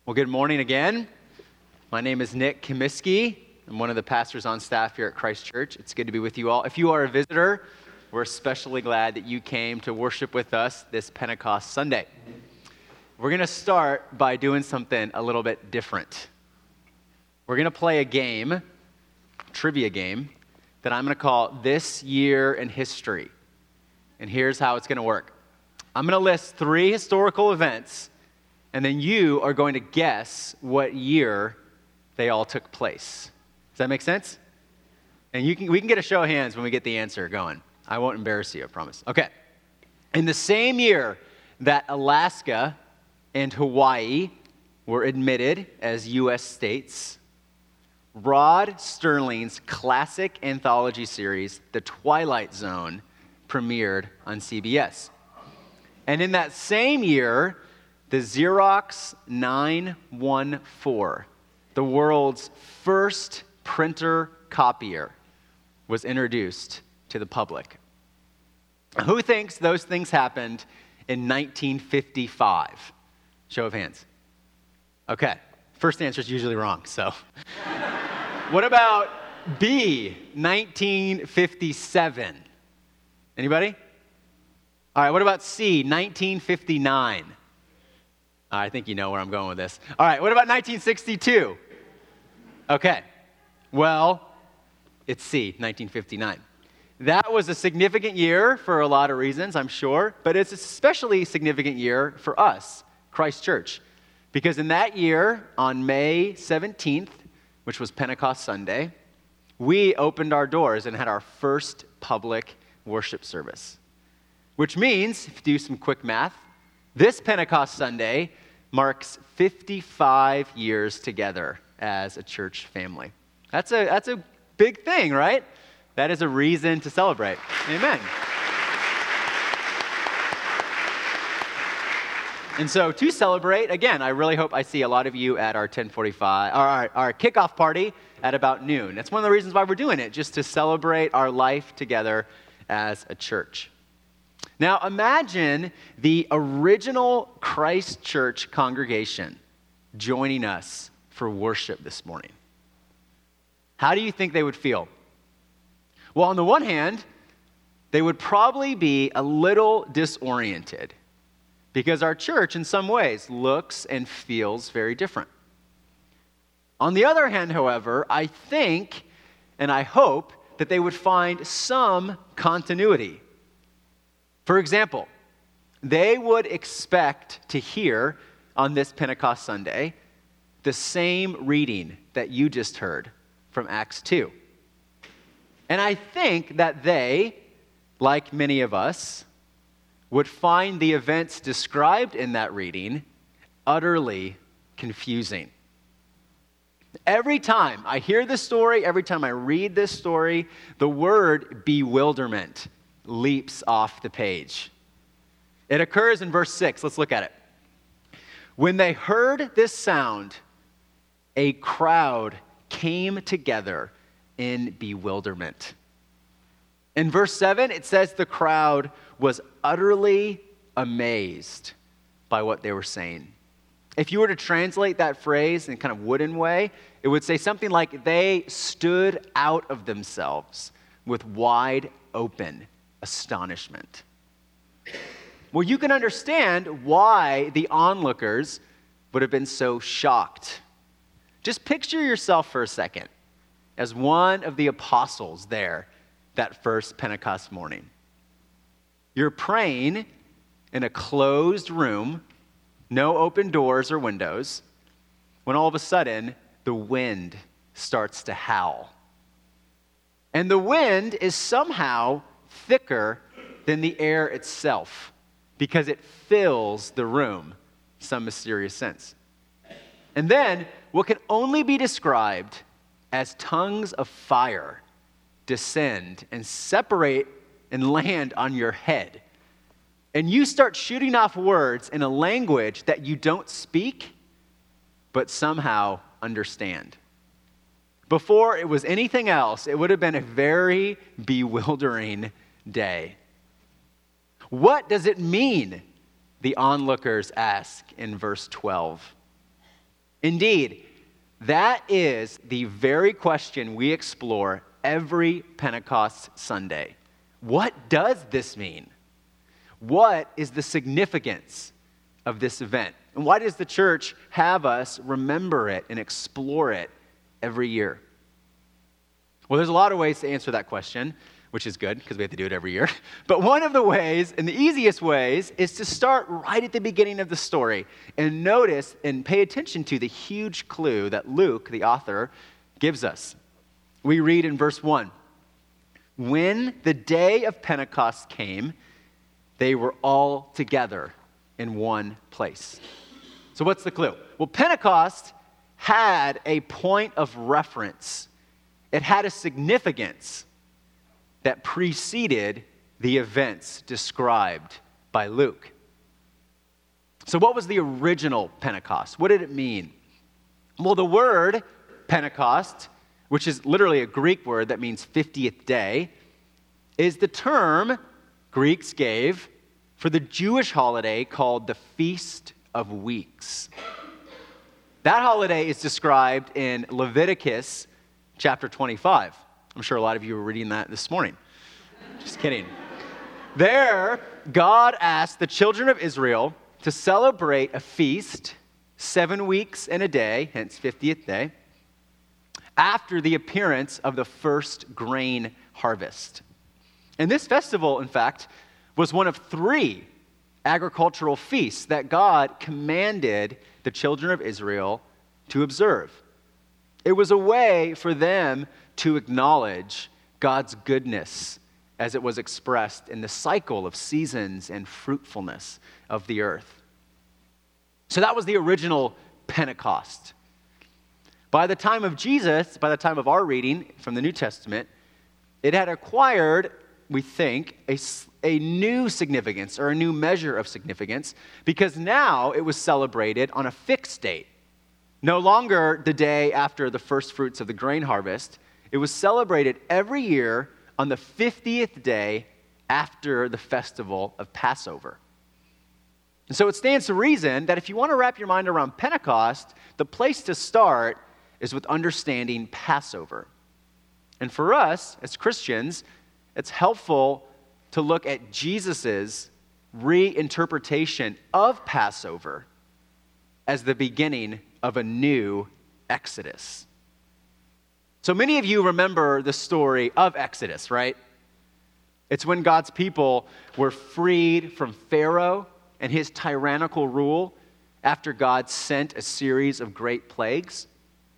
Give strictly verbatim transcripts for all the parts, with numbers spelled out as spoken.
Well, good morning again. My name is Nick Comiskey. I'm one of the pastors on staff here at Christ Church. It's good to be with you all. If you are a visitor, we're especially glad that you came to worship with us this Pentecost Sunday. We're going to start by doing something a little bit different. We're going to play a game, a trivia game, that I'm going to call This Year in History. And here's how it's going to work. I'm going to list three historical events, and then you are going to guess what year they all took place. Does that make sense? And you can we can get a show of hands when we get the answer going. I won't embarrass you, I promise. Okay. In the same year that Alaska and Hawaii were admitted as U S states, Rod Serling's classic anthology series, The Twilight Zone, premiered on C B S. And in that same year, the Xerox nine one four, the world's first printer copier, was introduced to the public. Who thinks those things happened in nineteen fifty-five? Show of hands. Okay, first answer is usually wrong, so. What about B, nineteen fifty-seven? Anybody? All right, what about C, nineteen fifty-nine? I think you know where I'm going with this. All right, what about nineteen sixty-two? Okay, well, it's C, nineteen fifty-nine. That was a significant year for a lot of reasons, I'm sure, but it's a especially significant year for us, Christ Church, because in that year, on May seventeenth, which was Pentecost Sunday, we opened our doors and had our first public worship service, which means, if you do some quick math, this Pentecost Sunday marks fifty-five years together as a church family. That's a that's a big thing, right? That is a reason to celebrate. Amen. And so to celebrate, again, I really hope I see a lot of you at our ten forty-five, our, our kickoff party at about noon. That's one of the reasons why we're doing it, just to celebrate our life together as a church. Now imagine the original Christ Church congregation joining us for worship this morning. How do you think they would feel? Well, on the one hand, they would probably be a little disoriented because our church in some ways looks and feels very different. On the other hand, however, I think and I hope that they would find some continuity. For example, they would expect to hear on this Pentecost Sunday the same reading that you just heard from Acts two. And I think that they, like many of us, would find the events described in that reading utterly confusing. Every time I hear this story, every time I read this story, the word bewilderment leaps off the page. It occurs in verse six. Let's look at it. When they heard this sound, a crowd came together in bewilderment. In verse seven, it says the crowd was utterly amazed by what they were saying. If you were to translate that phrase in kind of wooden way, it would say something like they stood out of themselves with wide open astonishment. Well, you can understand why the onlookers would have been so shocked. Just picture yourself for a second as one of the apostles there that first Pentecost morning. You're praying in a closed room, no open doors or windows, when all of a sudden the wind starts to howl. And the wind is somehow thicker than the air itself because it fills the room in some mysterious sense. And then what can only be described as tongues of fire descend and separate and land on your head. And you start shooting off words in a language that you don't speak, but somehow understand. Before it was anything else, it would have been a very bewildering day. What does it mean? The onlookers ask in verse twelve. Indeed, that is the very question we explore every Pentecost Sunday. What does this mean? What is the significance of this event? And why does the church have us remember it and explore it every year? Well, there's a lot of ways to answer that question, which is good because we have to do it every year. But one of the ways, and the easiest ways, is to start right at the beginning of the story and notice and pay attention to the huge clue that Luke, the author, gives us. We read in verse one, "When the day of Pentecost came, they were all together in one place." So what's the clue? Well, Pentecost had a point of reference. It had a significance that preceded the events described by Luke. So what was the original Pentecost? What did it mean? Well, the word Pentecost, which is literally a Greek word that means fiftieth day, is the term Greeks gave for the Jewish holiday called the Feast of Weeks. That holiday is described in Leviticus chapter twenty-five. I'm sure a lot of you were reading that this morning. Just kidding. There, God asked the children of Israel to celebrate a feast, seven weeks and a day, hence fiftieth day, after the appearance of the first grain harvest. And this festival, in fact, was one of three agricultural feasts that God commanded the children of Israel to observe. It was a way for them to acknowledge God's goodness as it was expressed in the cycle of seasons and fruitfulness of the earth. So that was the original Pentecost. By the time of Jesus, by the time of our reading from the New Testament, it had acquired, we think, a, a new significance or a new measure of significance because now it was celebrated on a fixed date. No longer the day after the first fruits of the grain harvest. It was celebrated every year on the fiftieth day after the festival of Passover. And so it stands to reason that if you want to wrap your mind around Pentecost, the place to start is with understanding Passover. And for us, as Christians, it's helpful to look at Jesus' reinterpretation of Passover as the beginning of a new Exodus. So many of you remember the story of Exodus, right? It's when God's people were freed from Pharaoh and his tyrannical rule after God sent a series of great plagues.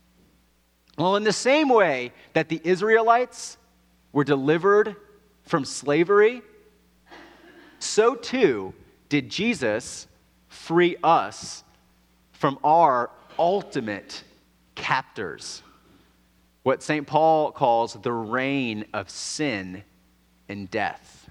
Well, in the same way that the Israelites were delivered from slavery, so too did Jesus free us from our ultimate captors, what Saint Paul calls the reign of sin and death.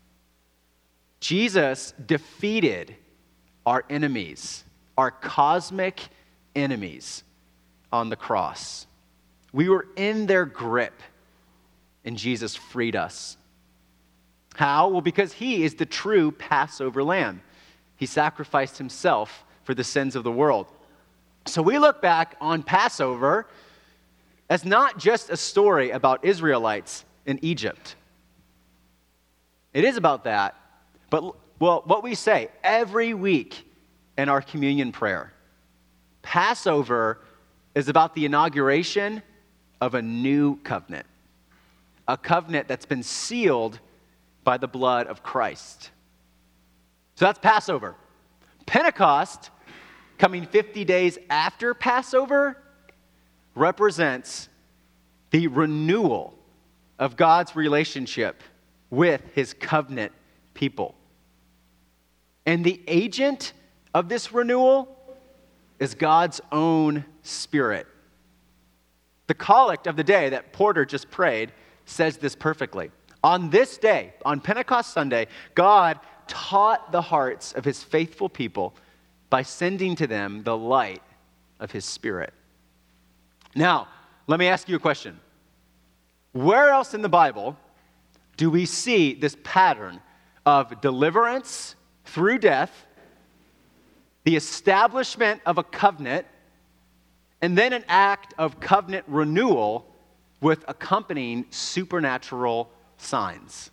Jesus defeated our enemies, our cosmic enemies, on the cross. We were in their grip, and Jesus freed us. How? Well, because he is the true Passover lamb. He sacrificed himself for the sins of the world. So we look back on Passover as not just a story about Israelites in Egypt. It is about that, but well, what we say every week in our communion prayer, Passover is about the inauguration of a new covenant, a covenant that's been sealed by the blood of Christ. So that's Passover. Pentecost, coming fifty days after Passover, represents the renewal of God's relationship with his covenant people. And the agent of this renewal is God's own Spirit. The collect of the day that Porter just prayed says this perfectly. On this day, on Pentecost Sunday, God taught the hearts of his faithful people by sending to them the light of his Spirit. Now, let me ask you a question. Where else in the Bible do we see this pattern of deliverance through death, the establishment of a covenant, and then an act of covenant renewal with accompanying supernatural signs.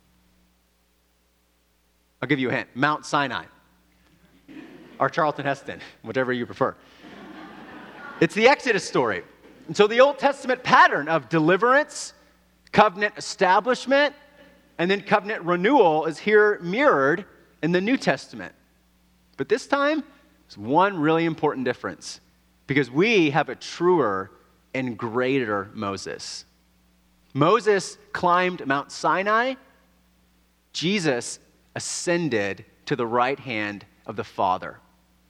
I'll give you a hint. Mount Sinai. Or Charlton Heston, whatever you prefer. It's the Exodus story. And so the Old Testament pattern of deliverance, covenant establishment, and then covenant renewal is here mirrored in the New Testament. But this time, there's one really important difference, because we have a truer and greater Moses. Moses climbed Mount Sinai. Jesus ascended to the right hand of the Father.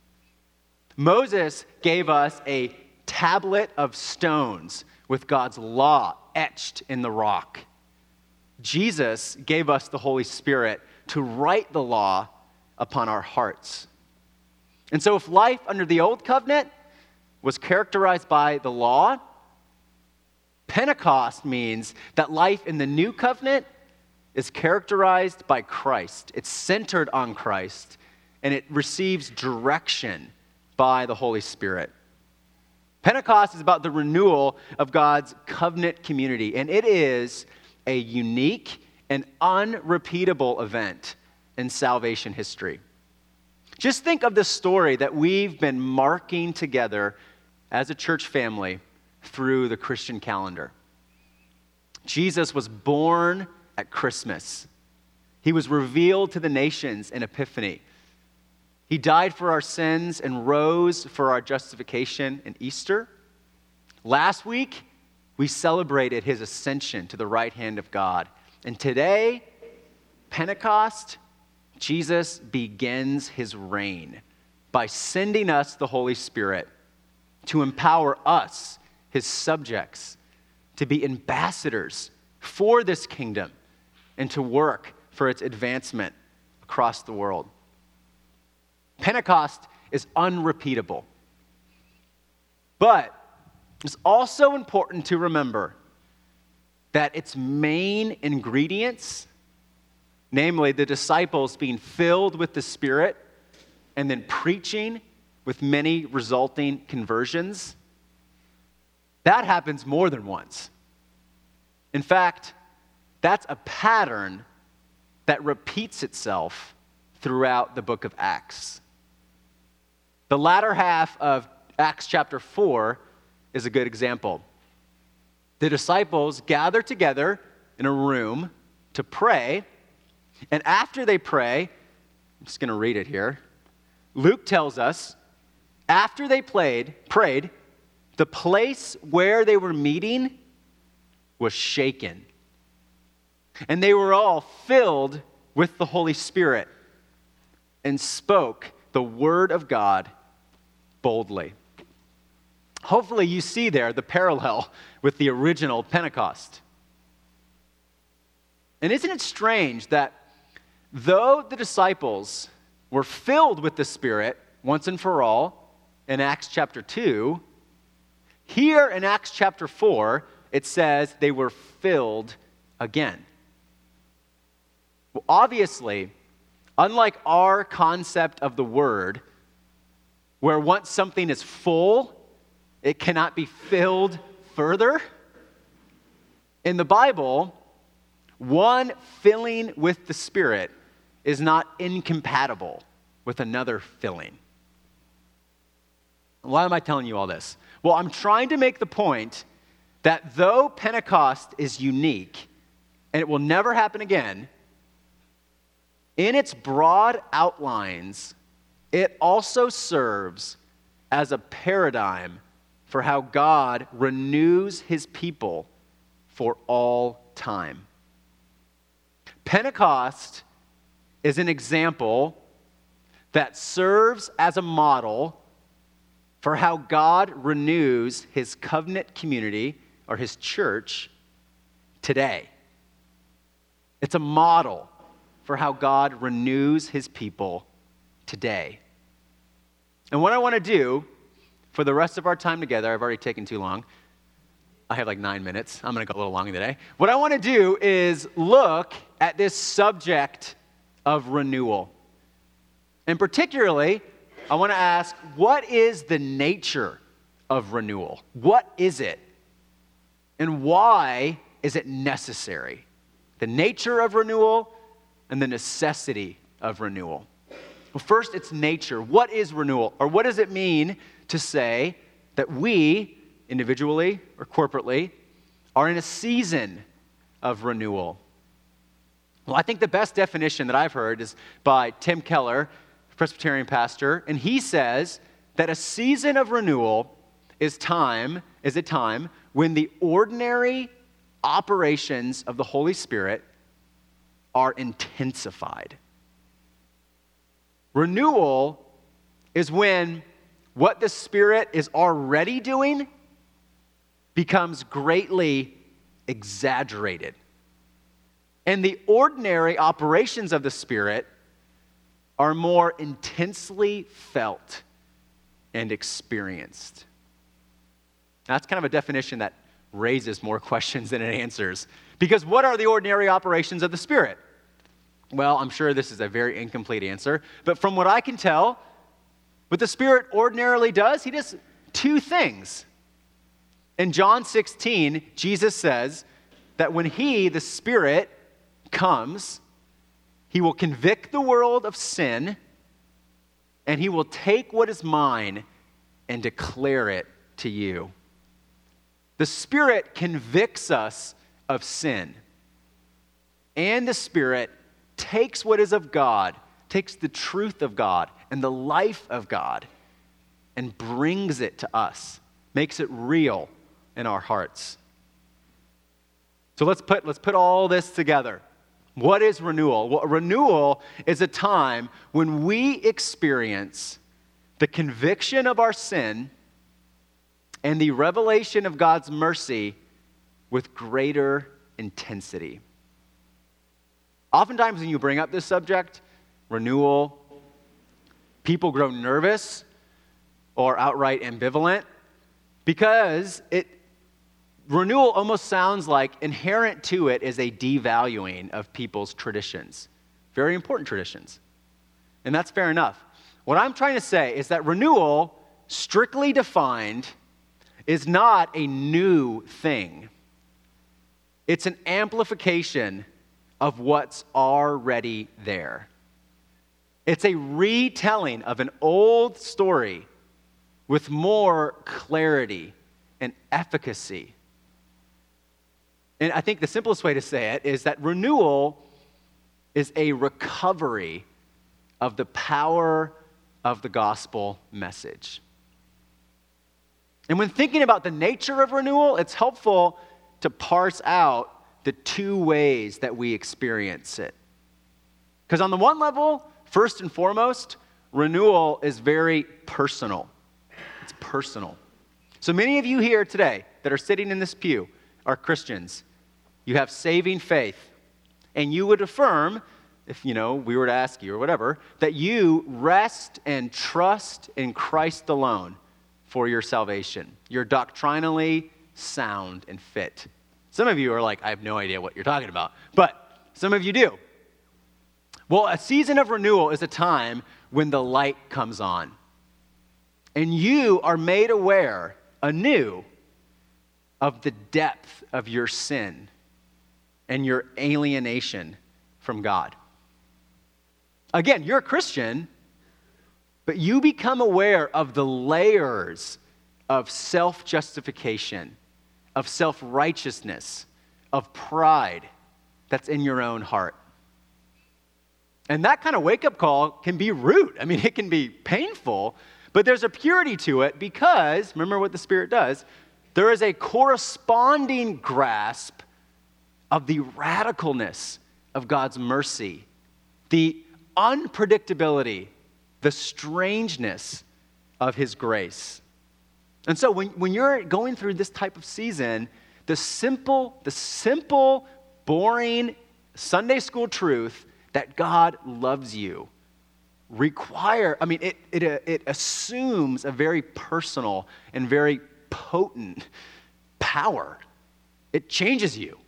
Moses gave us a tablet of stones with God's law etched in the rock. Jesus gave us the Holy Spirit to write the law upon our hearts. And so if life under the old covenant was characterized by the law, Pentecost means that life in the new covenant is characterized by Christ. It's centered on Christ, and it receives direction by the Holy Spirit. Pentecost is about the renewal of God's covenant community, and it is a unique and unrepeatable event in salvation history. Just think of the story that we've been marking together as a church family through the Christian calendar. Jesus was born at Christmas. He was revealed to the nations in Epiphany. He died for our sins and rose for our justification in Easter. Last week, we celebrated his ascension to the right hand of God. And today, Pentecost, Jesus begins his reign by sending us the Holy Spirit to empower us, his subjects, to be ambassadors for this kingdom and to work for its advancement across the world. Pentecost is unrepeatable. But it's also important to remember that its main ingredients, namely the disciples being filled with the Spirit and then preaching with many resulting conversions, that happens more than once. In fact, that's a pattern that repeats itself throughout the book of Acts. The latter half of Acts chapter four is a good example. The disciples gather together in a room to pray, and after they pray, I'm just going to read it here. Luke tells us, after they played, prayed, the place where they were meeting was shaken. And they were all filled with the Holy Spirit and spoke the word of God boldly. Hopefully you see there the parallel with the original Pentecost. And isn't it strange that though the disciples were filled with the Spirit once and for all in Acts chapter two, here in Acts chapter four, it says they were filled again. Well, obviously, unlike our concept of the word, where once something is full, it cannot be filled further, in the Bible, one filling with the Spirit is not incompatible with another filling. Why am I telling you all this? Well, I'm trying to make the point that though Pentecost is unique, and it will never happen again, in its broad outlines, it also serves as a paradigm for how God renews his people for all time. Pentecost is an example that serves as a model for how God renews his covenant community or his church today. It's a model for how God renews his people today. And what I want to do for the rest of our time together, I've already taken too long. I have like nine minutes. I'm going to go a little long today. What I want to do is look at this subject of renewal. And particularly, I want to ask, what is the nature of renewal? What is it? And why is it necessary? The nature of renewal and the necessity of renewal. Well, first, it's nature. What is renewal? Or what does it mean to say that we, individually or corporately, are in a season of renewal? Well, I think the best definition that I've heard is by Tim Keller, Presbyterian pastor, and he says that a season of renewal is time, is a time when the ordinary operations of the Holy Spirit are intensified. Renewal is when what the Spirit is already doing becomes greatly exaggerated. And the ordinary operations of the Spirit are more intensely felt and experienced. That's kind of a definition that raises more questions than it answers. Because what are the ordinary operations of the Spirit? Well, I'm sure this is a very incomplete answer, but from what I can tell, what the Spirit ordinarily does, he does two things. In John sixteen, Jesus says that when he, the Spirit, comes, he will convict the world of sin, and he will take what is mine and declare it to you. The Spirit convicts us of sin, and the Spirit takes what is of God, takes the truth of God and the life of God, and brings it to us, makes it real in our hearts. So let's put, let's put all this together. What is renewal? Well, renewal is a time when we experience the conviction of our sin and the revelation of God's mercy with greater intensity. Oftentimes when you bring up this subject, renewal, people grow nervous or outright ambivalent because it renewal almost sounds like inherent to it is a devaluing of people's traditions, very important traditions. And that's fair enough. What I'm trying to say is that renewal, strictly defined, is not a new thing. It's an amplification of what's already there. It's a retelling of an old story with more clarity and efficacy. And I think the simplest way to say it is that renewal is a recovery of the power of the gospel message. And when thinking about the nature of renewal, it's helpful to parse out the two ways that we experience it. Because on the one level, first and foremost, renewal is very personal. It's personal. So many of you here today that are sitting in this pew are Christians. You have saving faith. And you would affirm, if you know, we were to ask you or whatever, that you rest and trust in Christ alone for your salvation. You're doctrinally sound and fit. Some of you are like, I have no idea what you're talking about. But some of you do. Well, a season of renewal is a time when the light comes on. And you are made aware anew of the depth of your sin and your alienation from God. Again, you're a Christian, but you become aware of the layers of self-justification, of self-righteousness, of pride that's in your own heart. And that kind of wake-up call can be rude. I mean, it can be painful, but there's a purity to it because, remember what the Spirit does, there is a corresponding grasp of the radicalness of God's mercy, the unpredictability, the strangeness of His grace. And so when, when you're going through this type of season, the simple, the simple, boring Sunday school truth that God loves you require, I mean, it, it, it assumes a very personal and very potent power. It changes you.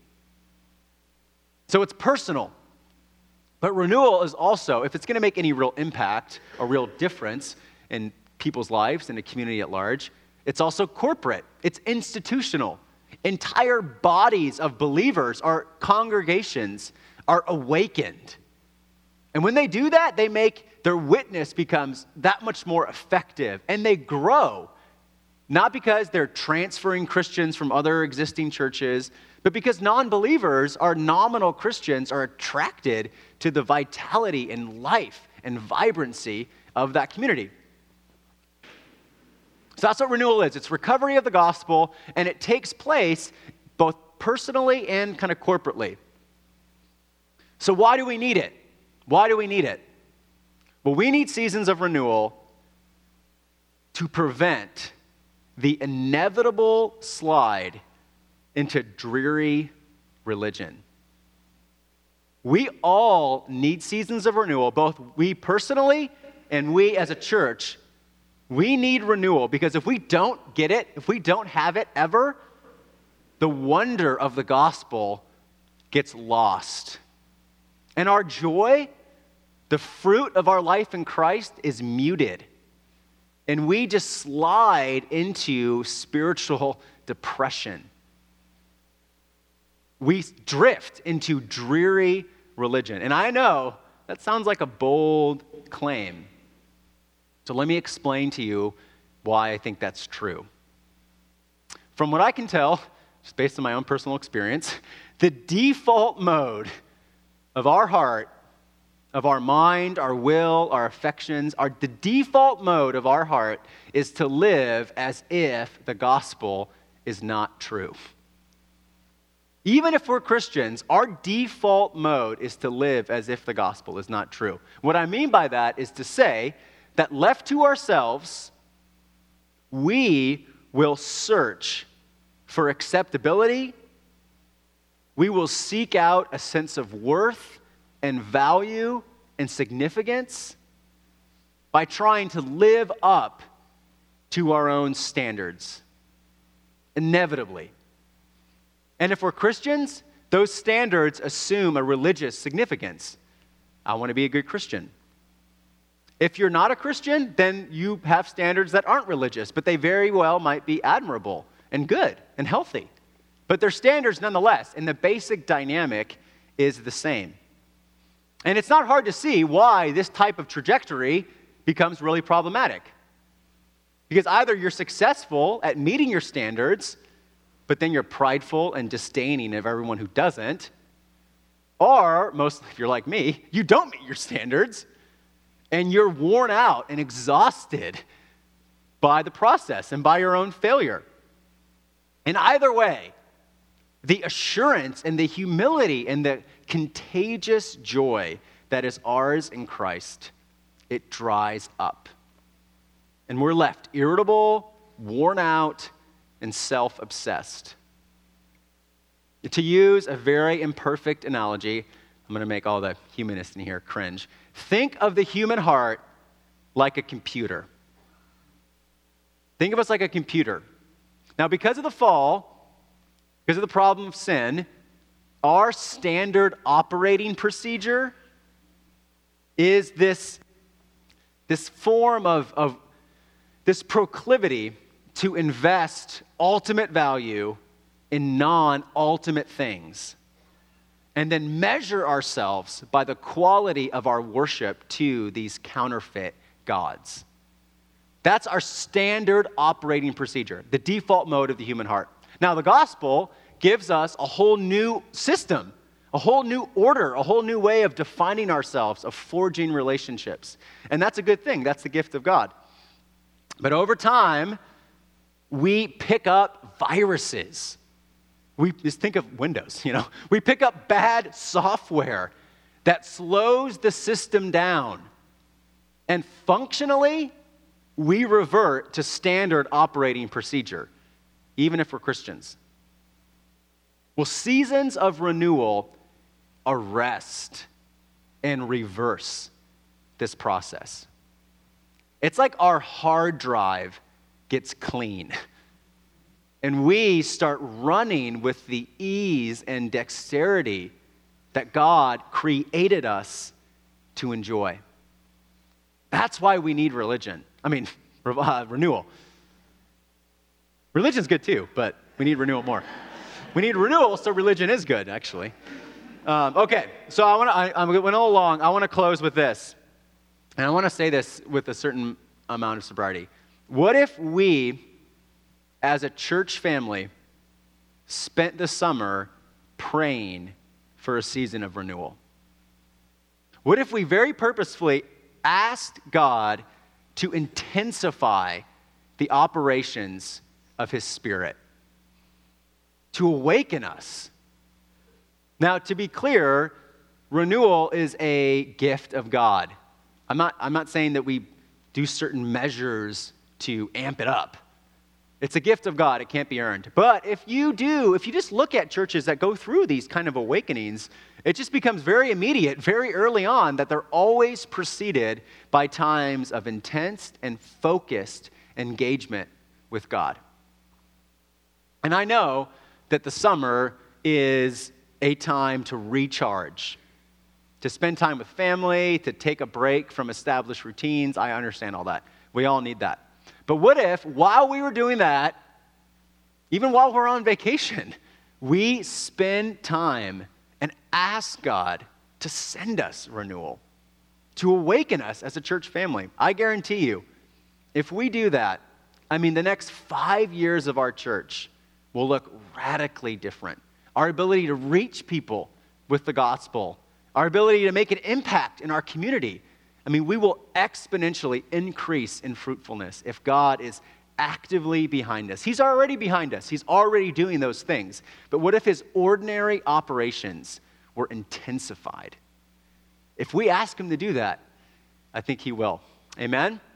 So it's personal. But renewal is also, if it's going to make any real impact or real difference in people's lives and the community at large, It's also corporate. It's institutional. Entire bodies of believers or congregations are awakened. And when they do that, they make their witness becomes that much more effective, and they grow. Not because they're transferring Christians from other existing churches, but because non-believers or nominal Christians are attracted to the vitality and life and vibrancy of that community. So that's what renewal is. It's recovery of the gospel, and it takes place both personally and kind of corporately. So why do we need it? Why do we need it? Well, we need seasons of renewal to prevent the inevitable slide into dreary religion. We all need seasons of renewal, both we personally and we as a church. We need renewal because if we don't get it, if we don't have it ever, the wonder of the gospel gets lost. And our joy, the fruit of our life in Christ, is muted. And we just slide into spiritual depression. We drift into dreary religion. And I know that sounds like a bold claim. So let me explain to you why I think that's true. From what I can tell, just based on my own personal experience, the default mode of our heart, of our mind, our will, our affections, our, the default mode of our heart is to live as if the gospel is not true. Even if we're Christians, our default mode is to live as if the gospel is not true. What I mean by that is to say that left to ourselves, we will search for acceptability. We will seek out a sense of worth and value and significance by trying to live up to our own standards, inevitably. And if we're Christians, those standards assume a religious significance. I want to be a good Christian. If you're not a Christian, then you have standards that aren't religious, but they very well might be admirable and good and healthy. But they're standards nonetheless, and the basic dynamic is the same. And it's not hard to see why this type of trajectory becomes really problematic. Because either you're successful at meeting your standards, but then you're prideful and disdaining of everyone who doesn't, or, most if you're like me, you don't meet your standards, and you're worn out and exhausted by the process and by your own failure. And either way, the assurance and the humility and the contagious joy that is ours in Christ, it dries up. And we're left irritable, worn out, and self-obsessed. To use a very imperfect analogy, I'm going to make all the humanists in here cringe. Think of the human heart like a computer. Think of us like a computer. Now, because of the fall, because of the problem of sin, our standard operating procedure is this, this form of, of this proclivity to invest ultimate value in non-ultimate things, and then measure ourselves by the quality of our worship to these counterfeit gods. That's our standard operating procedure, the default mode of the human heart. Now, the gospel gives us a whole new system, a whole new order, a whole new way of defining ourselves, of forging relationships. And that's a good thing. That's the gift of God. But over time, we pick up viruses. We just think of Windows, you know. We pick up bad software that slows the system down. And functionally, we revert to standard operating procedure, even if we're Christians. Well, seasons of renewal arrest and reverse this process. It's like our hard drive gets clean, and we start running with the ease and dexterity that God created us to enjoy. That's why we need religion. I mean, uh, renewal. Religion's good too, but we need renewal more. We need renewal, so religion is good, actually. Um, okay, so I want to. I'm going along. I want to close with this, and I want to say this with a certain amount of sobriety. What if we, as a church family, spent the summer praying for a season of renewal? What if we very purposefully asked God to intensify the operations of His Spirit, to awaken us? Now, to be clear, renewal is a gift of God. I'm not, I'm not saying that we do certain measures to amp it up. It's a gift of God. It can't be earned. But if you do, if you just look at churches that go through these kind of awakenings, it just becomes very immediate, very early on, that they're always preceded by times of intense and focused engagement with God. And I know that the summer is a time to recharge, to spend time with family, to take a break from established routines. I understand all that. We all need that. But what if, while we were doing that, even while we're on vacation, we spend time and ask God to send us renewal, to awaken us as a church family? I guarantee you, if we do that, I mean, the next five years of our church will look radically different. Our ability to reach people with the gospel, our ability to make an impact in our community. I mean, we will exponentially increase in fruitfulness if God is actively behind us. He's already behind us. He's already doing those things. But what if His ordinary operations were intensified? If we ask Him to do that, I think He will. Amen?